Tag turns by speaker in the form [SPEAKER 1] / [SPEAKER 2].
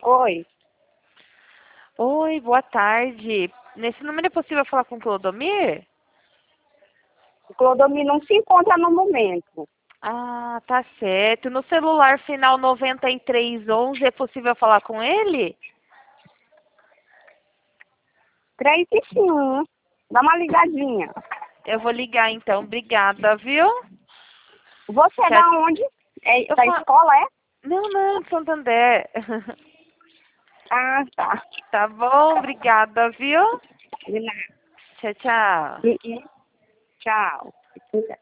[SPEAKER 1] Oi,
[SPEAKER 2] Oi, boa tarde. Nesse número é possível falar com o Clodomir?
[SPEAKER 1] o Clodomir não se encontra no momento.
[SPEAKER 2] Ah, tá certo. No celular final 9311 é possível falar com ele?
[SPEAKER 1] 3 e 1, dá uma ligadinha.
[SPEAKER 2] Eu vou ligar então. Obrigada, viu?
[SPEAKER 1] Você é
[SPEAKER 2] Tchau.
[SPEAKER 1] da onde? É
[SPEAKER 2] Eu
[SPEAKER 1] da
[SPEAKER 2] falo...
[SPEAKER 1] escola, é?
[SPEAKER 2] Não, não, de Santander.
[SPEAKER 1] Ah, tá.
[SPEAKER 2] Tá bom, obrigada, viu?
[SPEAKER 1] De nada.
[SPEAKER 2] Tchau, tchau.
[SPEAKER 1] Tchau.